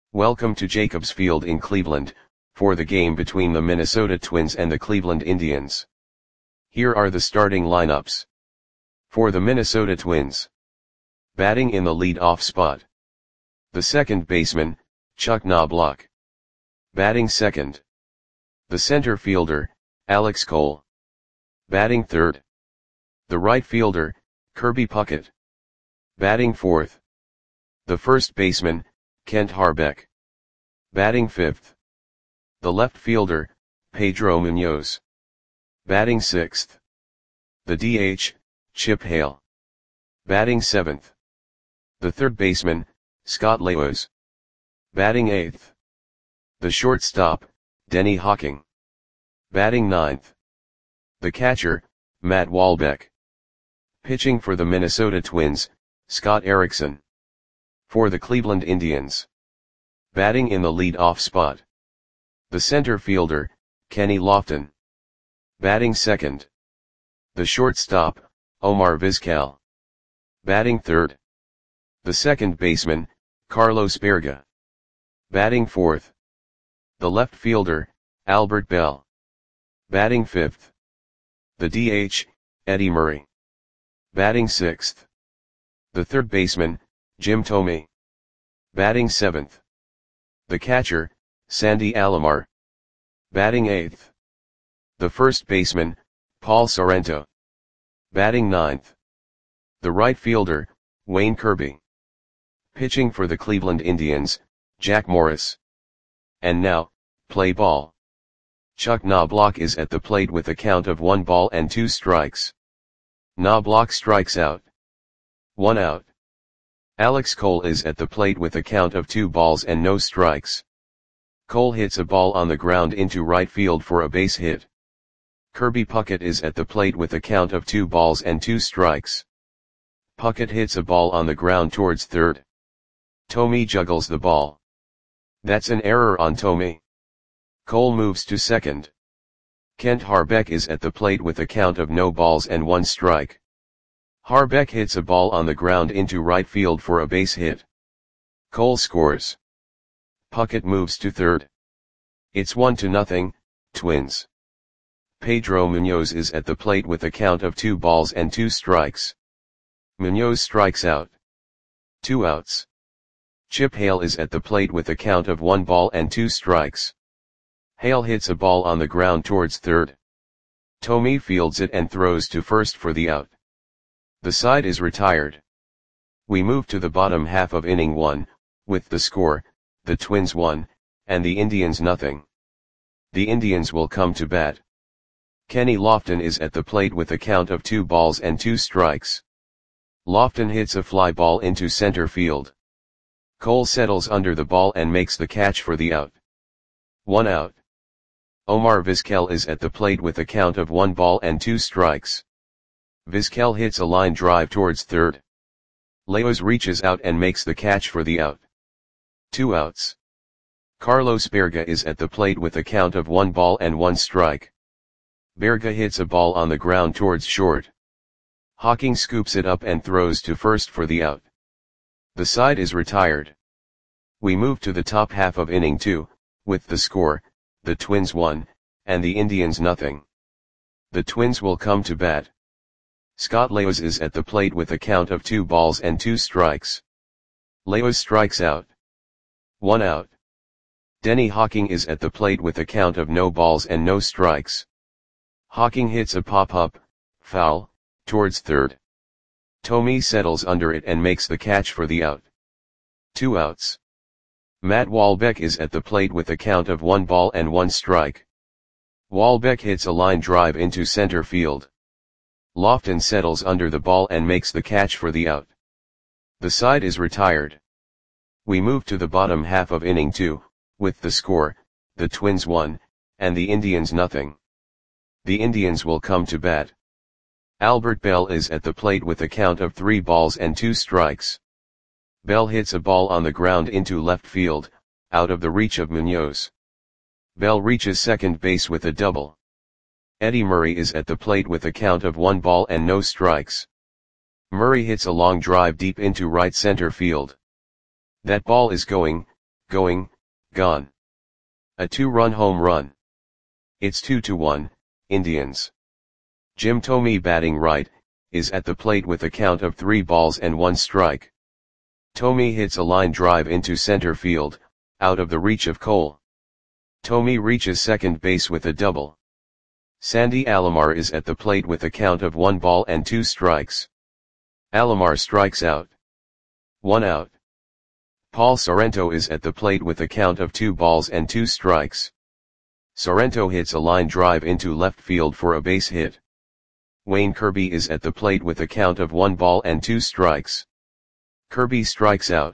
Welcome to Jacobs Field in Cleveland, for the game between the Minnesota Twins and the Cleveland Indians. Here are the starting lineups. For the Minnesota Twins. Batting in the lead-off spot. The second baseman, Chuck Knobloch. Batting second. The center fielder, Alex Cole. Batting third. The right fielder, Kirby Puckett. Batting fourth. The first baseman, Kent Hrbek. Batting fifth. The left fielder, Pedro Munoz. Batting sixth. The DH, Chip Hale. Batting seventh. The third baseman, Scott Laos. Batting eighth. The shortstop, Denny Hawking. Batting ninth. The catcher, Matt Wahlbeck. Pitching for the Minnesota Twins, Scott Erickson. For the Cleveland Indians. Batting in the lead-off spot. The center fielder, Kenny Lofton. Batting second. The shortstop, Omar Vizquel. Batting third. The second baseman, Carlos Baerga. Batting fourth. The left fielder, Albert Belle. Batting fifth. The DH, Eddie Murray. Batting sixth. The third baseman, Jim Thome. Batting seventh. The catcher, Sandy Alomar. Batting eighth. The first baseman, Paul Sorrento. Batting ninth. The right fielder, Wayne Kirby. Pitching for the Cleveland Indians, Jack Morris. And now, play ball. Chuck Knobloch is at the plate with a count of 1 ball and 2 strikes. Knobloch strikes out. 1 out. Alex Cole is at the plate with a count of 2 balls and no strikes. Cole hits a ball on the ground into right field for a base hit. Kirby Puckett is at the plate with a count of 2 balls and 2 strikes. Puckett hits a ball on the ground towards third. Thome juggles the ball. That's an error on Thome. Cole moves to second. Kent Hrbek is at the plate with a count of no balls and 1 strike. Hrbek hits a ball on the ground into right field for a base hit. Cole scores. Puckett moves to third. It's 1-0, Twins. Pedro Munoz is at the plate with a count of 2 balls and 2 strikes. Munoz strikes out. 2 outs. Chip Hale is at the plate with a count of 1 ball and 2 strikes. Hale hits a ball on the ground towards third. Thome fields it and throws to first for the out. The side is retired. We move to the bottom half of inning 1, with the score, the Twins 1, and the Indians nothing. The Indians will come to bat. Kenny Lofton is at the plate with a count of 2 balls and 2 strikes. Lofton hits a fly ball into center field. Cole settles under the ball and makes the catch for the out. 1 out. Omar Vizquel is at the plate with a count of 1 ball and 2 strikes. Vizquel hits a line drive towards third. Laos reaches out and makes the catch for the out. 2 outs. Carlos Baerga is at the plate with a count of 1 ball and 1 strike. Baerga hits a ball on the ground towards short. Hawking scoops it up and throws to first for the out. The side is retired. We move to the top half of inning 2, with the score, the Twins 1, and the Indians nothing. The Twins will come to bat. Scott Laos is at the plate with a count of 2 balls and 2 strikes. Laos strikes out. 1 out. Denny Hawking is at the plate with a count of no balls and no strikes. Hawking hits a pop-up, foul, towards third. Thome settles under it and makes the catch for the out. 2 outs. Matt Wahlbeck is at the plate with a count of 1 ball and 1 strike. Wahlbeck hits a line drive into center field. Lofton settles under the ball and makes the catch for the out. The side is retired. We move to the bottom half of inning 2, with the score, the Twins 1, and the Indians nothing. The Indians will come to bat. Albert Belle is at the plate with a count of 3 balls and 2 strikes. Belle hits a ball on the ground into left field, out of the reach of Munoz. Belle reaches second base with a double. Eddie Murray is at the plate with a count of 1 ball and no strikes. Murray hits a long drive deep into right center field. That ball is going, going, gone. A 2-run home run. It's 2-1, Indians. Jim Thome batting right, is at the plate with a count of 3 balls and 1 strike. Thome hits a line drive into center field, out of the reach of Cole. Thome reaches second base with a double. Sandy Alomar is at the plate with a count of 1 ball and 2 strikes. Alomar strikes out. 1 out. Paul Sorrento is at the plate with a count of 2 balls and 2 strikes. Sorrento hits a line drive into left field for a base hit. Wayne Kirby is at the plate with a count of 1 ball and 2 strikes. Kirby strikes out.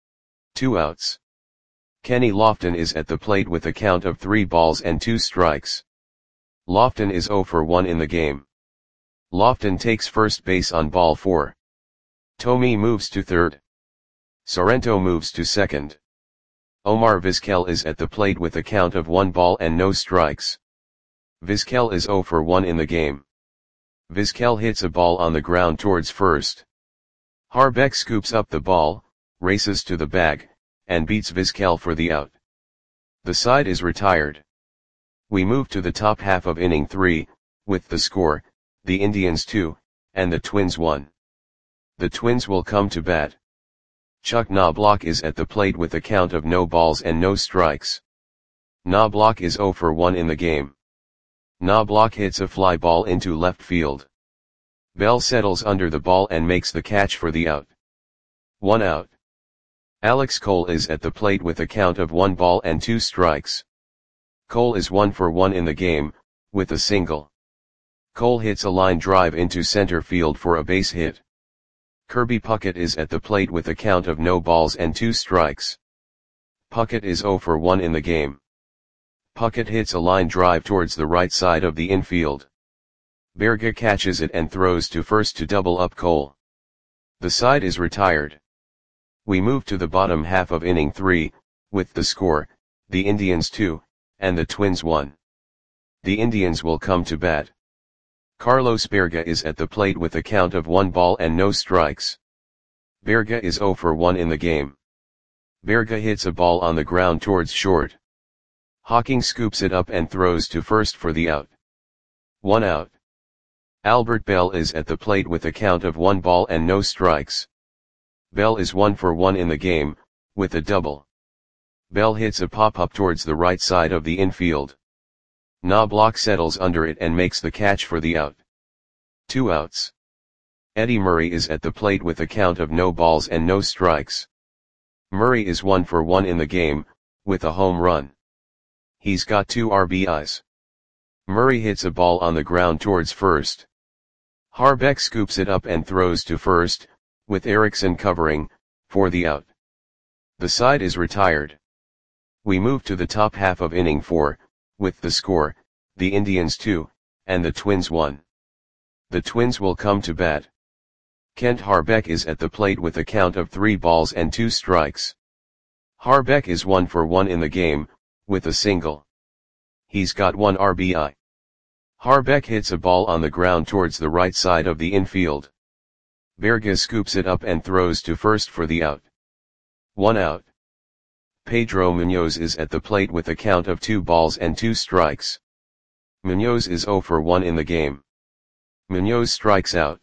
2 outs. Kenny Lofton is at the plate with a count of 3 balls and 2 strikes. Lofton is 0 for 1 in the game. Lofton takes first base on ball 4. Thome moves to third. Sorrento moves to second. Omar Vizquel is at the plate with a count of 1 ball and no strikes. Vizquel is 0 for 1 in the game. Vizquel hits a ball on the ground towards first. Harbeck scoops up the ball, races to the bag, and beats Vizquel for the out. The side is retired. We move to the top half of inning 3, with the score, the Indians 2, and the Twins 1. The Twins will come to bat. Chuck Knobloch is at the plate with a count of no balls and no strikes. Knobloch is 0 for 1 in the game. Knobloch hits a fly ball into left field. Bell settles under the ball and makes the catch for the out. 1 out. Alex Cole is at the plate with a count of 1 ball and 2 strikes. Cole is 1 for 1 in the game, with a single. Cole hits a line drive into center field for a base hit. Kirby Puckett is at the plate with a count of no balls and 2 strikes. Puckett is 0 for 1 in the game. Puckett hits a line drive towards the right side of the infield. Berga catches it and throws to first to double up Cole. The side is retired. We move to the bottom half of inning 3, with the score, the Indians 2, and the Twins 1. The Indians will come to bat. Carlos Berga is at the plate with a count of 1 ball and no strikes. Berga is 0 for 1 in the game. Berga hits a ball on the ground towards short. Hawking scoops it up and throws to first for the out. 1 out. Albert Bell is at the plate with a count of 1 ball and no strikes. Bell is 1 for 1 in the game, with a double. Bell hits a pop-up towards the right side of the infield. Knobloch settles under it and makes the catch for the out. 2 outs. Eddie Murray is at the plate with a count of no balls and no strikes. Murray is 1 for 1 in the game, with a home run. He's got 2 RBIs. Murray hits a ball on the ground towards first. Harbeck scoops it up and throws to first, with Erickson covering, for the out. The side is retired. We move to the top half of inning 4, with the score, the Indians 2, and the Twins 1. The Twins will come to bat. Kent Harbeck is at the plate with a count of 3 balls and 2 strikes. Harbeck is 1 for 1 in the game, with a single. He's got 1 RBI. Harbeck hits a ball on the ground towards the right side of the infield. Berga scoops it up and throws to first for the out. 1 out. Pedro Munoz is at the plate with a count of 2 balls and 2 strikes. Munoz is 0 for 1 in the game. Munoz strikes out.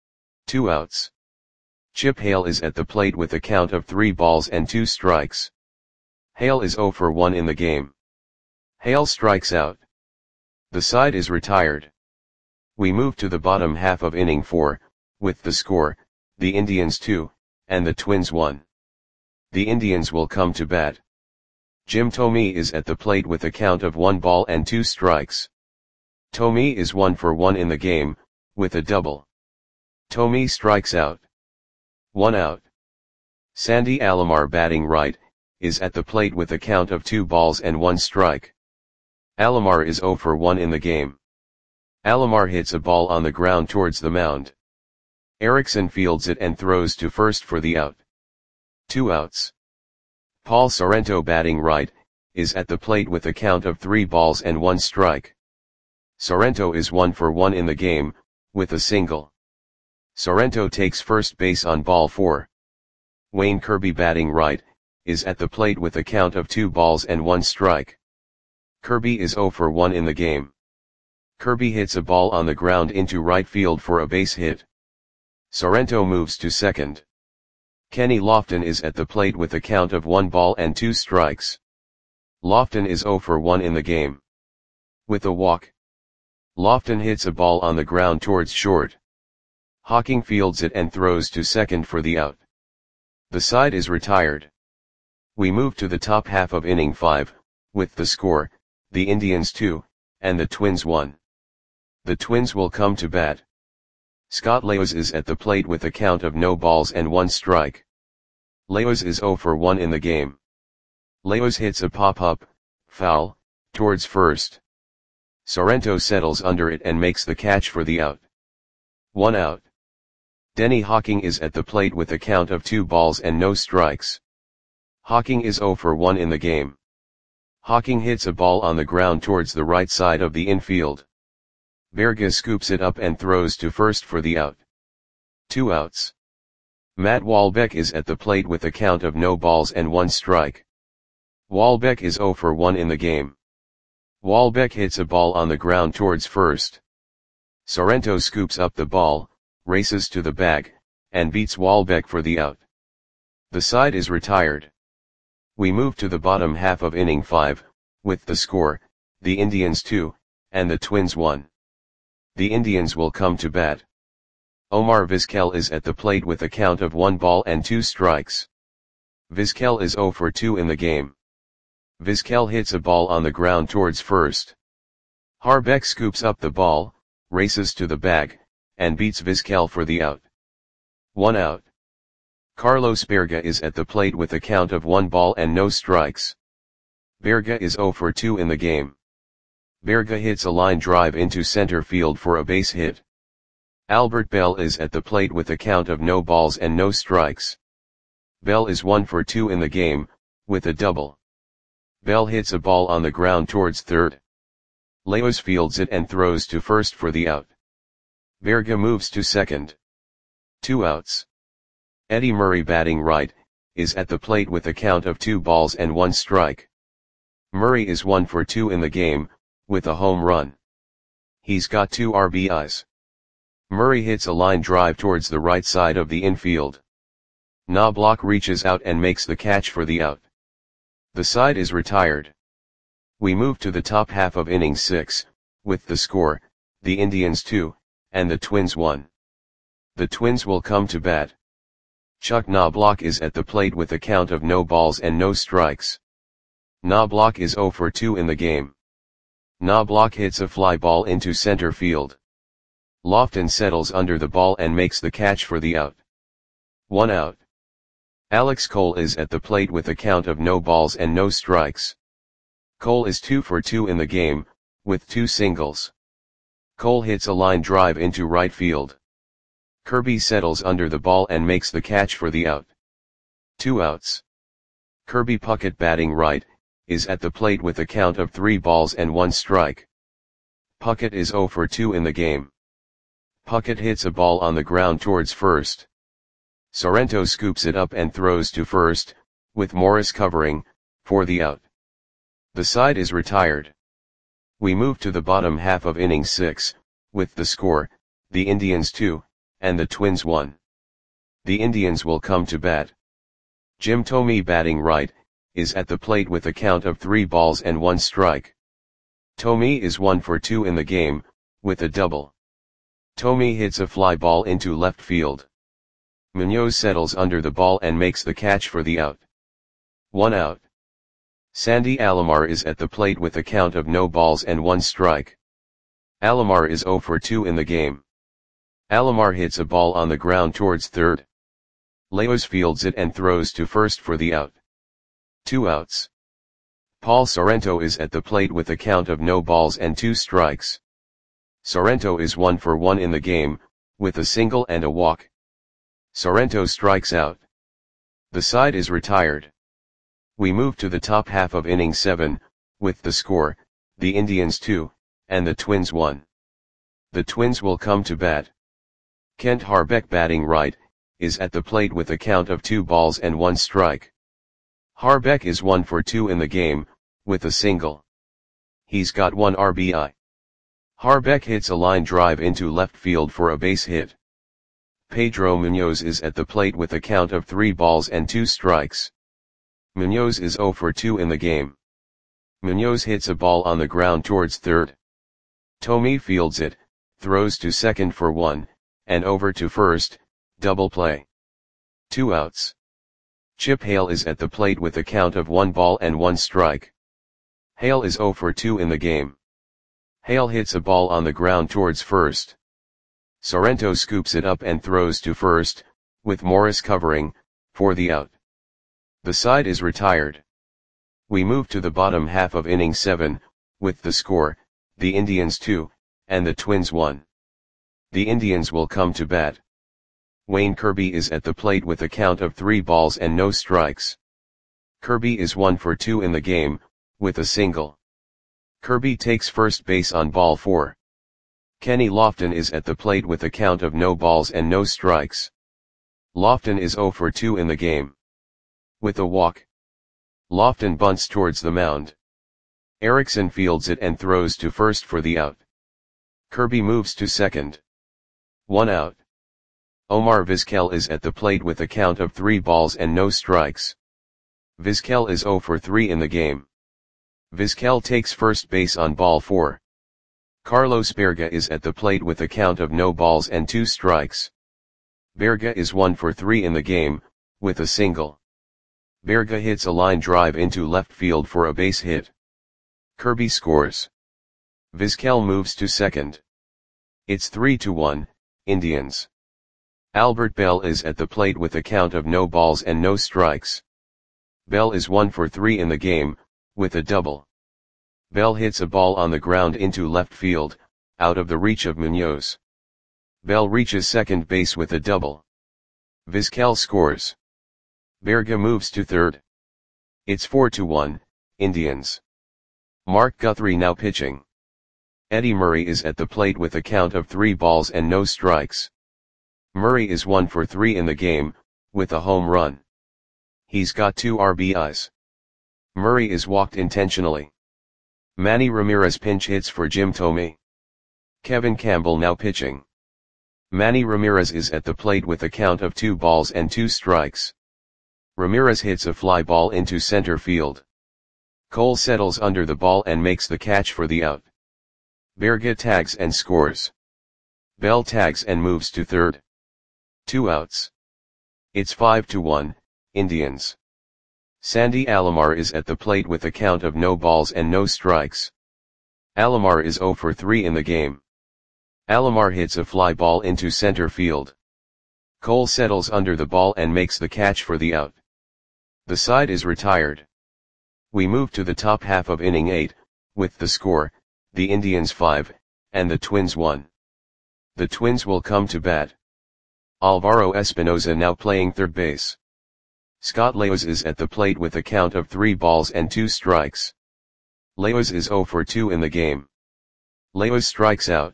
2 outs. Chip Hale is at the plate with a count of 3 balls and 2 strikes. Hale is 0 for 1 in the game. Hale strikes out. The side is retired. We move to the bottom half of inning 4, with the score, the Indians 2, and the Twins 1. The Indians will come to bat. Jim Thome is at the plate with a count of 1 ball and 2 strikes. Thome is 1 for 1 in the game, with a double. Thome strikes out. 1 out. Sandy Alomar batting right, is at the plate with a count of 2 balls and 1 strike. Alomar is 0 for 1 in the game. Alomar hits a ball on the ground towards the mound. Erickson fields it and throws to first for the out. 2 outs. Paul Sorrento batting right, is at the plate with a count of 3 balls and 1 strike. Sorrento is 1 for 1 in the game, with a single. Sorrento takes first base on ball 4. Wayne Kirby batting right, is at the plate with a count of 2 balls and 1 strike. Kirby is 0 for 1 in the game. Kirby hits a ball on the ground into right field for a base hit. Sorrento moves to second. Kenny Lofton is at the plate with a count of 1 ball and 2 strikes. Lofton is 0 for 1 in the game. With a walk, Lofton hits a ball on the ground towards short. Hawking fields it and throws to second for the out. The side is retired. We move to the top half of inning 5, with the score, the Indians 2, and the Twins 1. The Twins will come to bat. Scott Leos is at the plate with a count of no balls and 1 strike. Leos is 0 for 1 in the game. Leos hits a pop-up, foul, towards first. Sorrento settles under it and makes the catch for the out. 1 out. Denny Hawking is at the plate with a count of 2 balls and no strikes. Hawking is 0 for 1 in the game. Hawking hits a ball on the ground towards the right side of the infield. Berga scoops it up and throws to first for the out. 2 outs. Matt Walbeck is at the plate with a count of no balls and 1 strike. Walbeck is 0 for 1 in the game. Walbeck hits a ball on the ground towards first. Sorrento scoops up the ball, races to the bag, and beats Walbeck for the out. The side is retired. We move to the bottom half of inning 5, with the score, the Indians 2, and the Twins 1. The Indians will come to bat. Omar Vizquel is at the plate with a count of 1 ball and 2 strikes. Vizquel is 0 for 2 in the game. Vizquel hits a ball on the ground towards first. Harbeck scoops up the ball, races to the bag, and beats Vizquel for the out. 1 out. Carlos Berga is at the plate with a count of 1 ball and no strikes. Berga is 0 for 2 in the game. Berga hits a line drive into center field for a base hit. Albert Bell is at the plate with a count of no balls and no strikes. Bell is 1 for 2 in the game, with a double. Bell hits a ball on the ground towards third. Leos fields it and throws to first for the out. Berga moves to second. 2 outs. Eddie Murray batting right, is at the plate with a count of 2 balls and 1 strike. Murray is 1 for 2 in the game, with a home run. He's got 2 RBIs. Murray hits a line drive towards the right side of the infield. Knobloch reaches out and makes the catch for the out. The side is retired. We move to the top half of inning 6, with the score, the Indians 2, and the Twins 1. The Twins will come to bat. Chuck Knobloch is at the plate with a count of no balls and no strikes. Knobloch is 0 for 2 in the game. Knobloch hits a fly ball into center field. Lofton settles under the ball and makes the catch for the out. 1 out. Alex Cole is at the plate with a count of no balls and no strikes. Cole is 2 for 2 in the game, with 2 singles. Cole hits a line drive into right field. Kirby settles under the ball and makes the catch for the out. 2 outs. Kirby Puckett batting right, is at the plate with a count of 3 balls and 1 strike. Puckett is 0 for 2 in the game. Puckett hits a ball on the ground towards first. Sorrento scoops it up and throws to first, with Morris covering, for the out. The side is retired. We move to the bottom half of inning 6, with the score, the Indians 2, and the Twins 1. The Indians will come to bat. Jim Thome batting right, is at the plate with a count of 3 balls and 1 strike. Thome is 1 for 2 in the game, with a double. Thome hits a fly ball into left field. Munoz settles under the ball and makes the catch for the out. 1 out. Sandy Alomar is at the plate with a count of no balls and 1 strike. Alomar is 0 for 2 in the game. Alomar hits a ball on the ground towards third. Leos fields it and throws to first for the out. 2 outs. Paul Sorrento is at the plate with a count of no balls and 2 strikes. Sorrento is 1 for 1 in the game, with a single and a walk. Sorrento strikes out. The side is retired. We move to the top half of inning 7, with the score, the Indians 2, and the Twins 1. The Twins will come to bat. Kent Harbeck batting right, is at the plate with a count of 2 balls and 1 strike. Harbeck is 1 for 2 in the game, with a single. He's got 1 RBI. Harbeck hits a line drive into left field for a base hit. Pedro Munoz is at the plate with a count of 3 balls and 2 strikes. Munoz is 0 for 2 in the game. Munoz hits a ball on the ground towards third. Thome fields it, throws to second for 1, and over to first, double play. 2 outs. Chip Hale is at the plate with a count of 1 ball and 1 strike. Hale is 0 for 2 in the game. Hale hits a ball on the ground towards first. Sorrento scoops it up and throws to first, with Morris covering, for the out. The side is retired. We move to the bottom half of inning 7, with the score, the Indians 2, and the Twins 1. The Indians will come to bat. Wayne Kirby is at the plate with a count of 3 balls and no strikes. Kirby is 1 for 2 in the game, with a single. Kirby takes first base on ball 4. Kenny Lofton is at the plate with a count of no balls and no strikes. Lofton is 0 for 2 in the game. With a walk. Lofton bunts towards the mound. Erickson fields it and throws to first for the out. Kirby moves to second. 1 out. Omar Vizquel is at the plate with a count of 3 balls and no strikes. Vizquel is 0 for 3 in the game. Vizquel takes first base on ball 4. Carlos Berga is at the plate with a count of no balls and 2 strikes. Berga is 1 for 3 in the game, with a single. Berga hits a line drive into left field for a base hit. Kirby scores. Vizquel moves to second. It's 3-1, Indians. Albert Bell is at the plate with a count of no balls and no strikes. Bell is 1 for 3 in the game, with a double. Bell hits a ball on the ground into left field, out of the reach of Munoz. Bell reaches second base with a double. Vizquel scores. Berga moves to third. It's 4-1, Indians. Mark Guthrie now pitching. Eddie Murray is at the plate with a count of 3 balls and no strikes. Murray is 1 for 3 in the game, with a home run. He's got 2 RBIs. Murray is walked intentionally. Manny Ramirez pinch hits for Jim Thome. Kevin Campbell now pitching. Manny Ramirez is at the plate with a count of 2 balls and 2 strikes. Ramirez hits a fly ball into center field. Cole settles under the ball and makes the catch for the out. Berga tags and scores. Bell tags and moves to third. 2 outs. It's 5-1, Indians. Sandy Alomar is at the plate with a count of no balls and no strikes. Alomar is 0 for 3 in the game. Alomar hits a fly ball into center field. Cole settles under the ball and makes the catch for the out. The side is retired. We move to the top half of inning 8, with the score, the Indians 5, and the Twins 1. The Twins will come to bat. Alvaro Espinoza now playing third base. Scott Leos is at the plate with a count of 3 balls and 2 strikes. Leos is 0 for 2 in the game. Leos strikes out.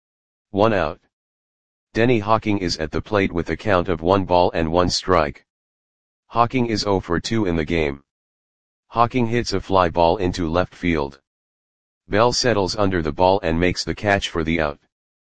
1 out. Denny Hawking is at the plate with a count of 1 ball and 1 strike. Hawking is 0 for 2 in the game. Hawking hits a fly ball into left field. Bell settles under the ball and makes the catch for the out.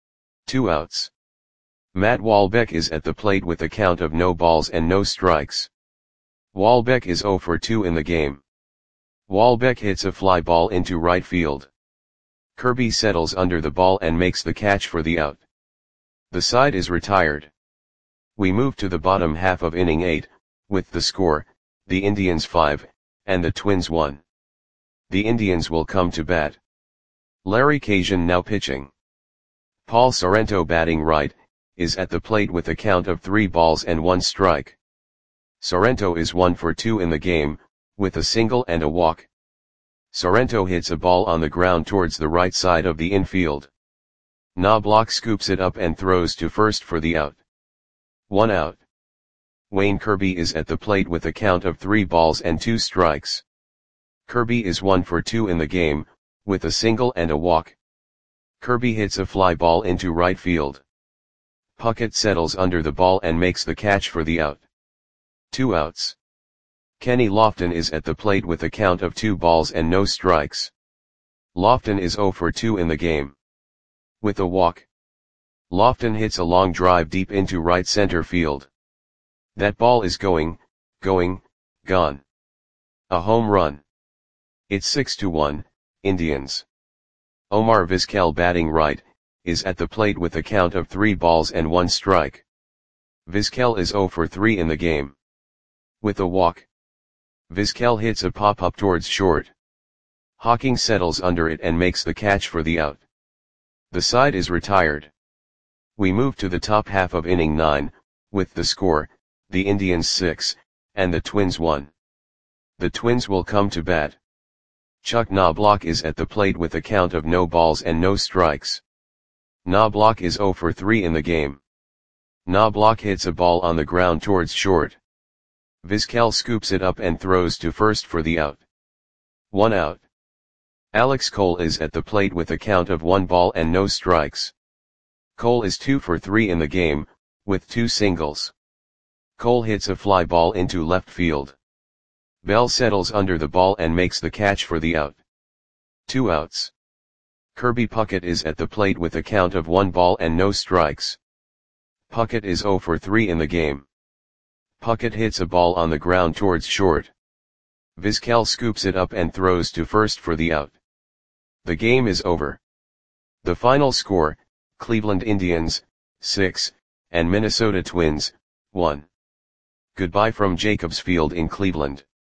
2 outs. Matt Walbeck is at the plate with a count of no balls and no strikes. Walbeck is 0 for 2 in the game. Walbeck hits a fly ball into right field. Kirby settles under the ball and makes the catch for the out. The side is retired. We move to the bottom half of inning 8, with the score, the Indians 5, and the Twins 1. The Indians will come to bat. Larry Cajun now pitching. Paul Sorrento batting right, is at the plate with a count of 3 balls and 1 strike. Sorrento is 1 for 2 in the game, with a single and a walk. Sorrento hits a ball on the ground towards the right side of the infield. Knobloch scoops it up and throws to first for the out. 1 out. Wayne Kirby is at the plate with a count of 3 balls and 2 strikes. Kirby is 1 for 2 in the game, with a single and a walk. Kirby hits a fly ball into right field. Puckett settles under the ball and makes the catch for the out. 2 outs. Kenny Lofton is at the plate with a count of 2 balls and no strikes. Lofton is 0 for 2 in the game. With a walk, Lofton hits a long drive deep into right center field. That ball is gone. A home run. It's 6-1, Indians. Omar Vizquel, batting right, is at the plate with a count of 3 balls and 1 strike. Vizquel is 0 for 3 in the game. With a walk, Vizquel hits a pop-up towards short. Hawking settles under it and makes the catch for the out. The side is retired. We move to the top half of inning 9, with the score, the Indians 6, and the Twins 1. The Twins will come to bat. Chuck Knobloch is at the plate with a count of no balls and no strikes. Knobloch is 0 for 3 in the game. Knobloch hits a ball on the ground towards short. Vizquel scoops it up and throws to first for the out. 1 out. Alex Cole is at the plate with a count of 1 ball and no strikes. Cole is 2 for 3 in the game, with 2 singles. Cole hits a fly ball into left field. Bell settles under the ball and makes the catch for the out. 2 outs. Kirby Puckett is at the plate with a count of 1 ball and no strikes. Puckett is 0 for 3 in the game. Puckett hits a ball on the ground towards short. Vizquel scoops it up and throws to first for the out. The game is over. The final score, Cleveland Indians, 6, and Minnesota Twins, 1. Goodbye from Jacobs Field in Cleveland.